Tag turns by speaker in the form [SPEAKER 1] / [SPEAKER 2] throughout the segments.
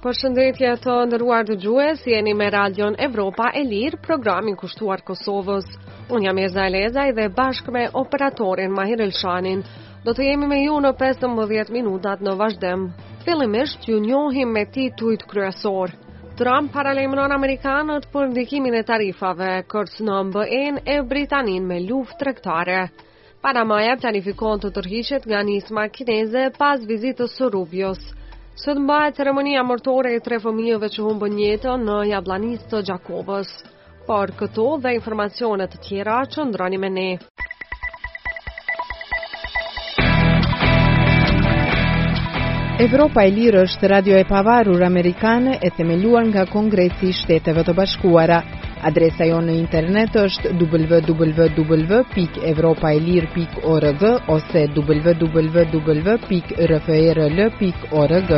[SPEAKER 1] Përshëndetje të nderuar dëgjues, jeni me Radion Evropa e Lirë, programin kushtuar Kosovës. Unë jam Erza Elezaj dhe bashkë me operatorin Mahir Elshanin do të jemi me ju në 15 minutat në vazhdim. Fillimisht ju njohim me titujt kryesor. Trump paralajmëron amerikanët për ndikimin e tarifave, kërcënon BE-n e Britaninë me luftë tregtare. Panamaja planifikon të tërhiqet nga nisma kineze pas vizitës së Rubios. Sot mbahet ceremonia martore e 3 fëmijëve që humbën jetën në Jabllanisë të Gjakovës. Por këto dhe informacione të tjera qëndroni me ne.
[SPEAKER 2] Evropa e Lirë është radio e pavarur amerikane e themeluar nga Kongresi i Shteteve të Bashkuara. Adresa jonë në internet është www.evropaelir.org ose www.rfrl.org.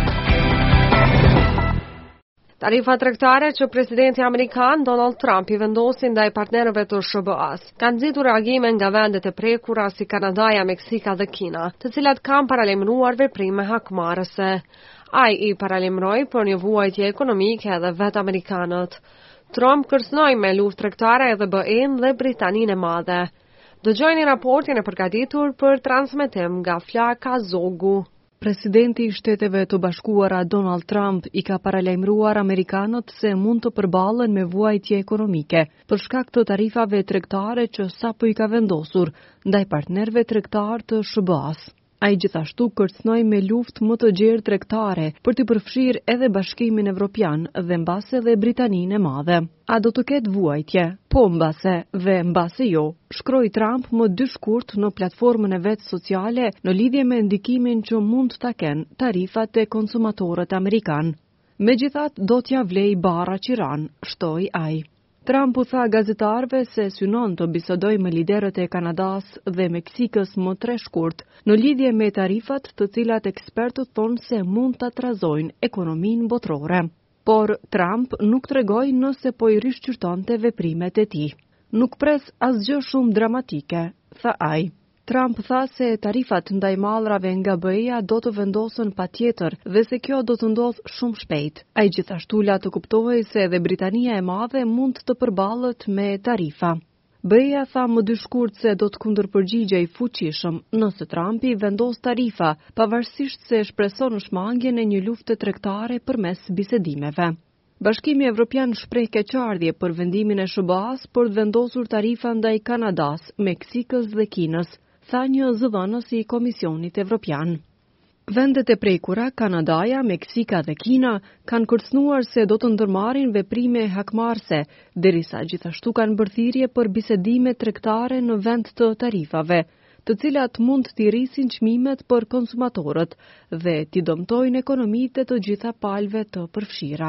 [SPEAKER 1] Tarifa tregtare që presidenti amerikan Donald Trump i vendosi ndaj partnerëve të SBA-s kanë nxitur reagime nga vendet e prekura si Kanadaja, Meksika dhe Kina, të cilat kanë paralajmëruar veprime hakmarrëse. Ai i paralajmëroi për një vuajtje ekonomike edhe vetë amerikanët. Trump kërcënoi me luftë tregtare edhe BE-n dhe Britaninë e Madhe. Dëgjojeni raportin e përgatitur për transmetim nga Flaka Zogu.
[SPEAKER 3] Presidenti i Shteteve të Bashkuara Donald Trump i ka paralajmëruar amerikanët se mund të përballen me vuajtje ekonomike për shkak të tarifave tregtare që sapo i ka vendosur ndaj partnerëve tregtar të SBA-s. Ai gjithashtu kërcënoi me luftë më të gjerë tregtare për të përfshirë edhe Bashkimin Evropian dhe mbase dhe Britaninë e Madhe. A do të ketë vuajtje? Po mbase dhe mbase jo, shkroi Trump më 2 shkurt në platformën e vet sociale në lidhje me ndikimin që mund ta kenë tarifat e konsumatorët amerikan. Megjithatë do t'ja vlej barra qiran, shtoi ai. Trump u tha gazetarëve se synon të bisedojë me liderët e Kanadas dhe Meksikës më 3 shkurt në lidhje me tarifat të cilat ekspertët thonë se mund ta trazojnë ekonominë botërore. Por Trump nuk tregoi nëse po i rishqyrtonte veprimet e tij. Nuk pres asgjë shumë dramatike, tha ai. Trump tha se tarifat ndaj mallrave nga BE-ja do të vendosen patjetër dhe se kjo do të ndodhë shumë shpejt. Ai gjithashtu la të kuptohej se edhe Britania e Madhe mund të përballet me tarifa. BE-ja tha më 2 shkurt se do të kundërpërgjigjej fuqishëm nëse Trumpi vendos tarifa, pavarësisht se shpreson shmangjen e një lufte tregtare përmes bisedimeve. Bashkimi Evropian shpreh keqardhje për vendimin e SBA-s për të vendosur tarifa ndaj Kanadas, Meksikës dhe Kinës, tha një zëdhënës i Komisionit Evropian. Vendet e prekura, Kanadaja, Meksika dhe Kina, kanë kërcënuar se do të ndërmarrin veprime hakmarrëse, derisa gjithashtu kanë bërë thirrje për bisedime tregtare në vend të tarifave, të cilat mund t'i rrisin çmimet për konsumatorët dhe t'i dëmtojnë ekonomitë e të gjitha palëve të përfshira.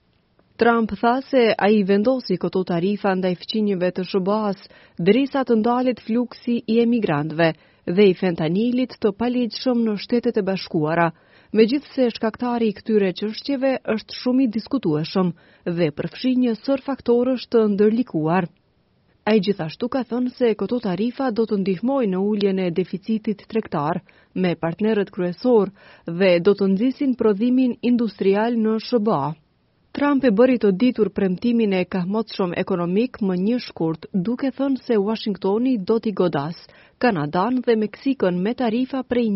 [SPEAKER 3] Trump tha se ai vendosi këto tarifa ndaj fqinjëve të SBA-s derisa të ndalet fluksi i emigrantëve dhe i fentanilit të paligjshëm në Shtetet e Bashkuara, megjithse shkaktari i këtyre çështjeve është shumë i diskutueshëm dhe përfshin një sër faktorësh të ndërlikuar. Ai gjithashtu ka thënë se këto tarifa do të ndihmojnë në uljen e deficitit tregtar me partnerët kryesor dhe do të nxisin prodhimin industrial në SBA. Trump e bëri të ditur premtimin e kahmotshëm ekonomik më 1 shkurt, duke thënë se Washingtoni do t'i godas Kanadan dhe Meksikën me tarifa prej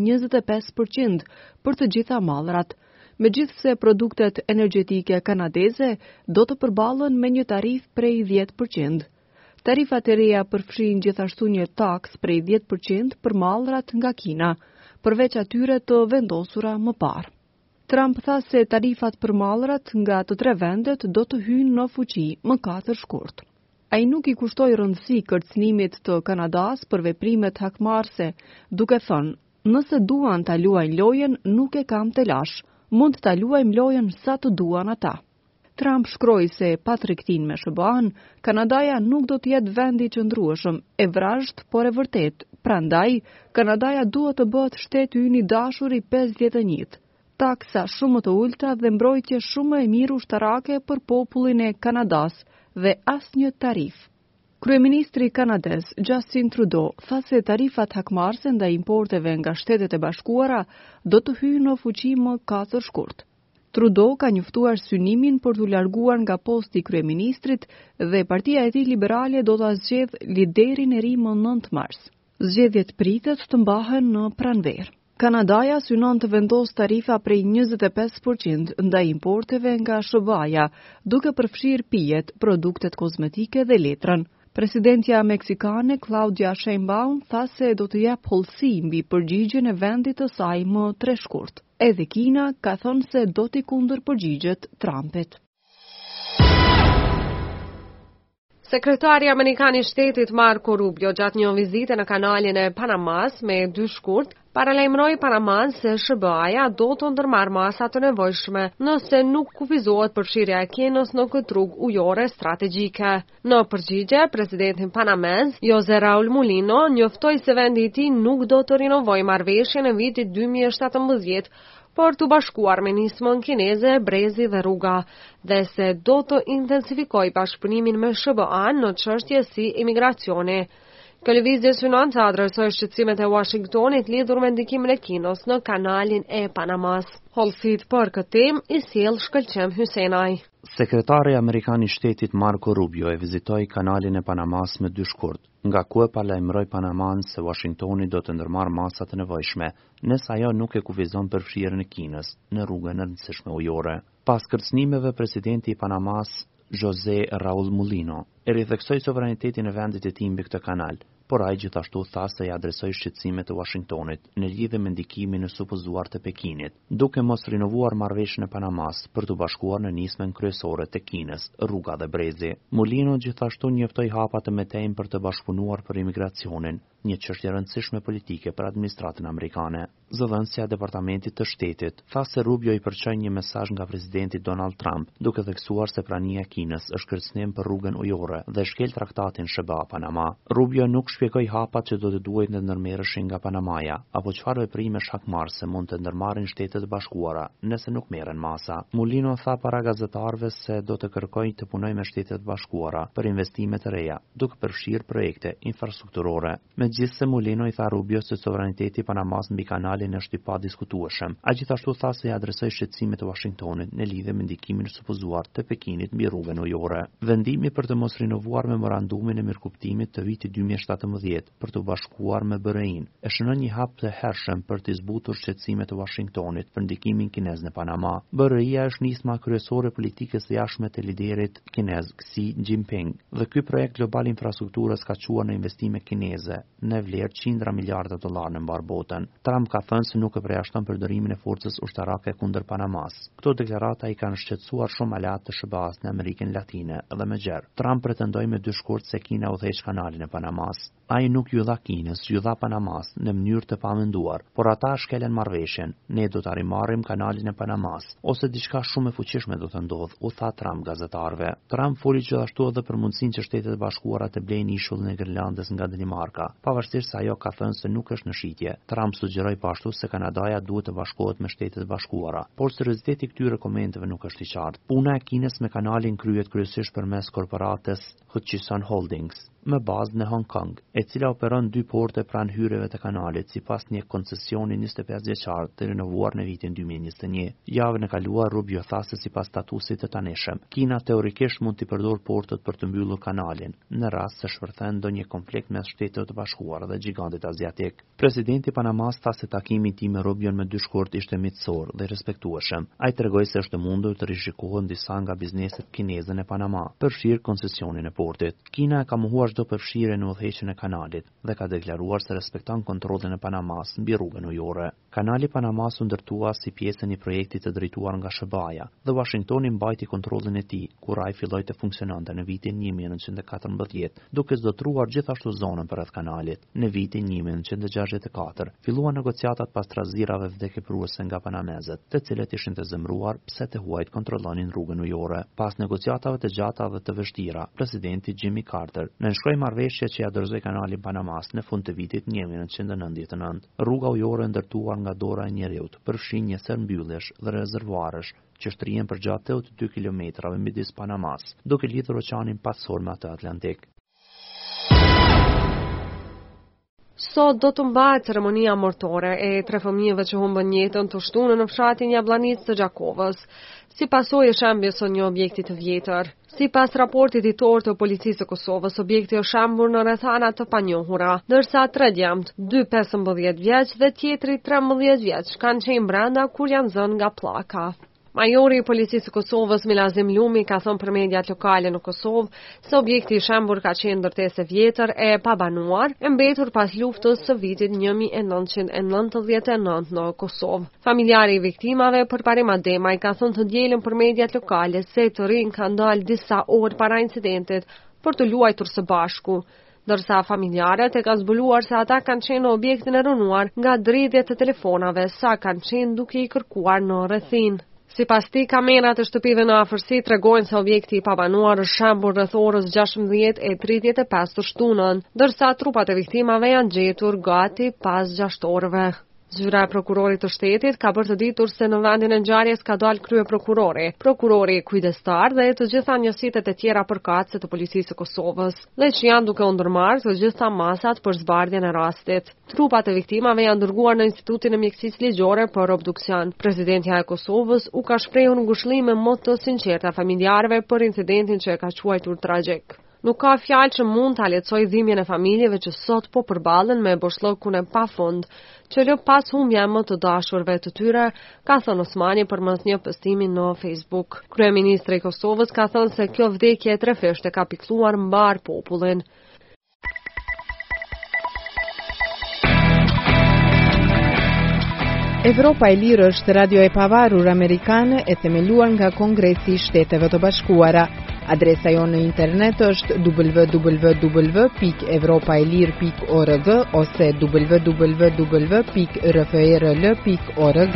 [SPEAKER 3] 25% për të gjitha mallrat, megjithse produktet energjetike kanadeze do të përballen me një tarif prej 10%. Tarifat e reja përfshin gjithashtu një taks prej 10% për mallrat nga Kina, përveç atyre të vendosura më parë. Trump tha se tarifat për mallrat nga të 3 vendet do të hyjnë në fuqi më 4 shkurt. Ai nuk i kushtoi rëndësi kërcënimit të Kanadas për veprimet hakmarrëse, duke thënë, nëse duan ta luajnë lojën, nuk e kam të lash, mund ta luajmë lojën sa të duan ata. Trump shkroi se pa tregtinë me SBA-n, Kanadaja nuk do të jetë vendi i qëndrueshëm, e vrazhd, por e vërtet. Prandaj, Kanadaja duhet të bëhet shteti ynë i dashur i 51. Taksa shumë të ulta dhe mbrojtje shumë e mirë ushtarake për popullin e Kanadas dhe asnjë tarif. Kryeministri kanadez Justin Trudeau tha se tarifat hakmarrëse ndaj importeve nga Shtetet e Bashkuara do të hyjnë në fuqi më 4 shkurt. Trudeau ka njoftuar synimin për t'u larguar nga posti i kryeministrit dhe partia e tij liberale do ta zgjedh liderin e ri më 9 mars. Zgjedhjet pritet të mbahen në pranverë. Kanadaja synon të vendosë tarifa prej 25% ndaj importeve nga SBA-ja, duke përfshirë pijet, produktet kozmetike dhe letrën. Presidentja meksikane Claudia Sheinbaum tha se do të jap hollësi mbi përgjigjen e vendit të saj më treshkurt. Edhe Kina ka thënë se do t'i kundër përgjigjet Trumpit.
[SPEAKER 1] Sekretari Amerikan I Shtetit Marco Rubio gjatë një vizite në kanalin e Panamas me 2 shkurt, paralajmëroi Panaman se SBA-ja do të ndërmarrë masa të nevojshme nëse nuk kufizohet përfshirja e Kinës në këtë rrugë ujore strategjike. Në përgjigje, presidenti panamez, José Raúl Mulino, njoftoi se vendi I tij nuk do të rinovojë marrëveshjen e vitit 2017 për të bashkuar me nismën kineze, brezi dhe rruga, dhe se do të intensifikoj bashkëpunimin me SBA-n në çështje si imigracioni. Kjo lëvizje synon të adresojë shqetësimet e Washingtonit lidhur me ndikimin e Kinës në kanalin e Panamas. Hollësit për këtë temë I sjell Shkëlqem Hysenaj.
[SPEAKER 4] Sekretari Amerikan I Shtetit Marco Rubio e vizitoi kanalin e Panamas me 2 shkurt, nga ku e paralajmëroi Panaman se Washingtoni do të ndërmarrë masat e nevojshme, nëse ajo nuk e kufizon përfshirjen e Kinës në rrugën e rëndësishme ujore. Pas kërcënimeve, presidenti I Panamas, José Raúl Mulino, e ritheksoi sovranitetin e vendit e tij mbi këtë kanal, por ai gjithashtu tha se I adresoi shqetësimet e Washingtonit në lidhje me ndikimin e supozuar të Pekinit, duke mos rinovuar marrëveshjen e Panamas për të bashkuar në nismën kryesore të Kinës, rruga dhe brezi. Mulino gjithashtu njoftoi hapat e mëtejmë për të bashkëpunuar për imigracionin, një çështje e rëndësishme politike për administratën amerikane. Zëdhënësja e Departamentit të Shtetit tha se Rubio I përçoi një mesazh nga presidenti Donald Trump, duke theksuar se prania e Kinës është kërcënim për rrugën ujore dhe shkel traktatin SBA-Panama. Rubio nuk shpjegoi hapat që do të duhet të ndërmerreshin nga Panamaja, apo çfarë veprime shkakmarrëse mund të ndërmarrin Shtetet e Bashkuara nëse nuk merren masa. Mulino tha para gazetarëve se do të kërkojë të punojë me Shtetet e Bashkuara për investime të reja, duke përfshirë projekte infrastrukturore. Megjithse Mulino I tha Rubio se sovraniteti I Panamas mbi kanalin është I padiskutueshëm. Ai gjithashtu tha se I adresoi shqetësimet e Washingtonit në lidhje me ndikimin e supozuar të Pekinit mbi rrugën ujore. Vendimi për të mos rinovuar memorandumin e mirëkuptimit të vitit 2017 për të bashkuar me BRI-n e shënon një hap të hershëm për të zbutur shqetësimet e Washingtonit për ndikimin kinez në Panama. BRI-ja është nisma kryesore politikës së jashtme të liderit kinez Xi Jinping dhe ky projekt global infrastrukturës ka çuar në investime kineze në vlerë $100 miliarda në mbar botën. Trump ka thënë se nuk e përjashton përdorimin e forcës ushtarake kundër Panamas. Këto deklarata I kanë shqetësuar shumë aleat të SBA-s në Amerikën Latine dhe më gjerë. Trump pretendoi me 2 shkurt se Kina udhëheq kanalin e Panamas. Ai nuk ju dha Kinës, ju dha Panamas në mënyrë të pamenduar, por ata shkelen marrëveshjen. Ne do ta rimarrim kanalin e Panamas, ose diçka shumë e fuqishme do të ndodhë, u tha Trump gazetarëve. Trump foli gjithashtu edhe për mundësinë që Shtetet e Bashkuara të blejnë ishullin e Grenlandës nga Danimarka, pavarësisht se ajo ka thënë se nuk është në shitje. Trump sugjeroi pashtu se Kanadaja duhet të bashkohet me Shtetet e Bashkuara, por serioziteti I këtyre komenteve nuk është I qartë. Puna e Kinës me kanalin kryhet kryesisht përmes korporatës Hutchison Holdings, me bazë në Hong Kong, e cila operon 2 porte pranë hyrjeve të kanalit sipas një koncesioni 25 vjeçar të rinovuar në vitin 2021. Javën e kaluar Rubio tha se sipas statusit të tanishëm, Kina teorikisht mund të përdor portet për të mbyllur kanalin, në rast se shpërthen ndonjë konflikt mes Shtetit të Bashkuara dhe gigantit azjatik. Presidenti Panamas tha se takimi I tij me Rubion me 2 shkurt ishte miqësor dhe respektueshëm. Ai tregoi se është mundur të rishikohen disa nga bizneset kineze në Panama, përfshirë koncesionin e portit. Kina ka mohuar çdo përfshirje në udhëheqjen e kanalit dhe ka deklaruar se respekton kontrollin e Panamas mbi rrugën ujore. Kanali Panamas u ndërtua si pjesë e një projekti të drejtuar nga SBA-ja dhe Washingtoni mbajti kontrollin e tij kur ai filloi të funksiononte në vitin 1914, duke zotruar gjithashtu zonën përreth kanalit. Në vitin 1964 filluan negociatat pas trazirave vdekjepruese nga panamezët, të cilët ishin të zemëruar pse të huajt kontrollonin rrugën ujore. Pas negociatave të gjata dhe të vështira, presidenti Jimmy Carter nënshkroi marrëveshje që ja dorëzoi kanalin Panamas në fund të vitit 1999. Rruga ujore ndërtuar nga dora e njeriut përfshin një sër mbyllesh dhe rezervuarësh që shtrihen përgjatë 82 kilometrave midis Panamas, duke lidhur oqeanin Pasor me atë Atlantik.
[SPEAKER 1] Sot do të mbahet ceremonia mortore e 3 fëmijëve që humbën jetën të shtunën në fshatin Jabllanic të Gjakovës, si pasojë e shembjes së një objekti të vjetër. Sipas raportit ditor të Policisë së Kosovës, objekti është shembur në rrethana të panjohura, ndërsa 3 djemt, 2 15 vjeç dhe tjetri 13 vjeç, kanë qenë brenda kur janë zënë nga pllaka. Majori i Policisë së Kosovës Milazim Lumi ka thënë për mediat lokale në Kosovë se objekti i shembur ka qenë ndërtesë vjetër e pabanuar, e mbetur pas luftës së vitit 1999 në Kosovë. Familjari i viktimave përparim Ademaj ka thënë të dielën për mediat lokale se të rinj kanë dalë disa orë para incidentit për të luajtur së bashku, ndërsa familjarët e kanë zbuluar se ata kanë qenë në objektin e rënuar nga dridhjet e telefonave sa kanë qenë duke i kërkuar në rrethin. Sipas tij, kamerat e shtëpive në afërsi tregojnë se objekti i pabanuar është shembur rreth orës 16:35 të shtunën, ndërsa trupat e viktimave janë gjetur gati pas 6 orëve. Zyra e prokurorit të shtetit ka bërë të ditur se në vendin e ngjarjes ka dalë prokurori kujdestar dhe të gjitha njësitet e tjera përkatëse të Policisë së Kosovës, dhe që janë duke u ndërmarrë të gjitha masat për zbardhjen e rastit. Trupat e viktimave janë dërguar në Institutin e Mjekësisë Ligjore për obduksion. Presidentja e Kosovës u ka shprehur ngushllim më të sinqerta familjarëve për incidentin që e ka quajtur tragjik. Nuk ka fjalë që mund ta lehtësoj dhimbjen e familjeve që sot po përballen me boshllokun e pafund, që lë pas humbja më të dashurve të tyre, ka thënë Osmani përmes një postimi në Facebook. Kryeministri i Kosovës ka thënë se kjo vdekje e trefishte ka pikëlluar mbar popullin.
[SPEAKER 2] Evropa e Lirë është radio e pavarur amerikane e themeluar nga Kongresi i Shteteve të Bashkuara. Adresa jonë në internet është www.evropaelir.org ose www.rfrl.org.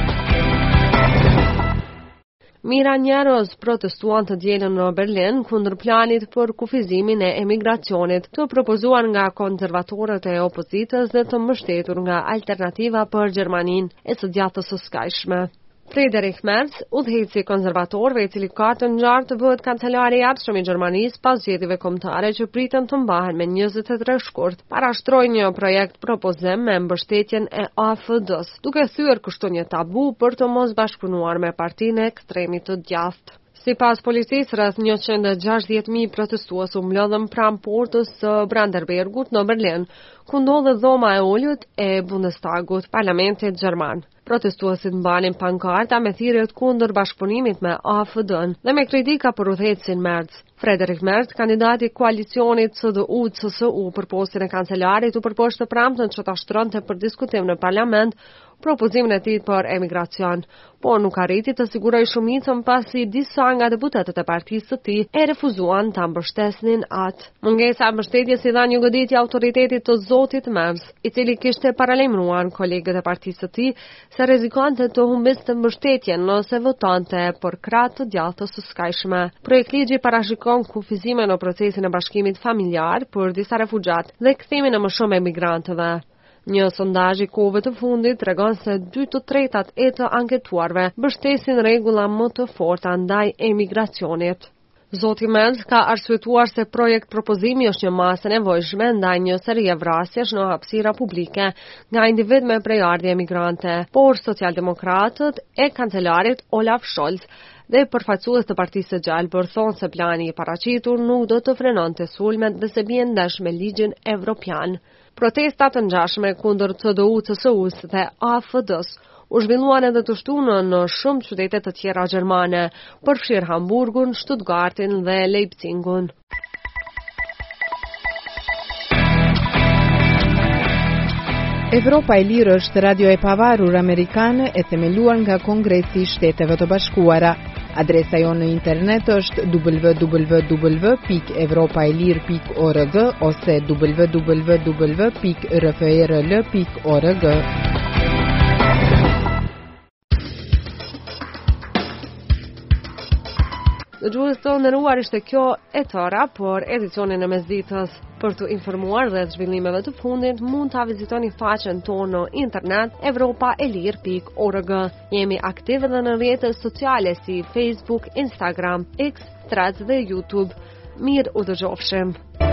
[SPEAKER 1] Mira njerëz protestuan të dielën në Berlin kundër planit për kufizimin e emigracionit të propozuar nga konservatorët e opozitës dhe të mbështetur nga Alternativa për Gjermaninë e së djathtës së skajshme. Friedrich Merz, udhëheqësi konservatorëve i cili ka të ngjarë të bëhet kancelari i ardhshëm i Gjermanisë pas zgjedhjeve kombëtare që priten të mbahen me 23 shkurt, parashtroi një projekt propozim me mbështetjen e AFD-s, duke thyer kështu një tabu për të mos bashkëpunuar me partinë e ekstremit të djathtë. Sipas policisë, rreth 160.000 protestues u mblodhën pranë portës së Brandenburgut në Berlin, ku ndodhet dhoma e ulët e Bundestagut, parlamentit gjerman. Protestuesit mbanin pankarta me thirrjet kundër bashkëpunimit me AFD-n dhe me kritika për udhëheqësin Merz. Friedrich Merz, kandidati i koalicionit CDU-CSU për postën e kancelarit, u përpoqë të premten që ta shtronte për diskutim në parlament propozimin e tij për emigracion, por nuk arriti të sigurojë shumicën pasi disa nga deputetët e partisë së tij e refuzuan ta mbështesnin atë. Mungesa e mbështetjes i dha një goditje autoritetit të zotit Merz, i cili kishte paralajmëruar kolegët e partisë së tij se rrezikonte të humbiste mbështetjen nëse votonte për krah të djathtës së skajshme. Projektligji parashikon kufizimin në procesin e bashkimit familjar për disa refugjat dhe kthimin e më shumë emigrantëve. Një sondazh i kohëve të fundit tregon se 2/3 e të anketuarve mbështesin rregulla më të forta ndaj emigracionit. Zoti Merz ka arsyetuar se propozimi është një masë e nevojshme ndaj një seri vrasjesh në hapësira publike nga individ me prejardhje emigrante, por socialdemokratët e kancelarit Olaf Scholz dhe përfaqësues të Partisë së Gjalbër thonë se plani i paraqitur nuk do të frenonte sulmet dhe se bien ndash me ligjin evropian. Protestat të ngjashme kundër CDU-CSU-s dhe AFD-s u zhvilluan edhe të shtunën në shumë qytete të tjera gjermane, përfshirë Hamburgun, Stuttgartin dhe Leipzigun.
[SPEAKER 2] Evropa e Lirë është radio e pavarur amerikane e themeluar nga Kongresi i Shteteve të Bashkuara. Adresa jonë në internet është www.evropaelir.org ose www.rfrl.org.
[SPEAKER 1] Dëgjues të nderuar, ishte kjo e tëra për edicionin e mesditës. Për të informuar dhe zhvillimeve të fundit, mund ta vizitoni faqen tonë në internet evropaelir.org. Jemi aktiv edhe në rrjetet sociale si Facebook, Instagram, X, Threads dhe YouTube. Mirë u dëgjofshim.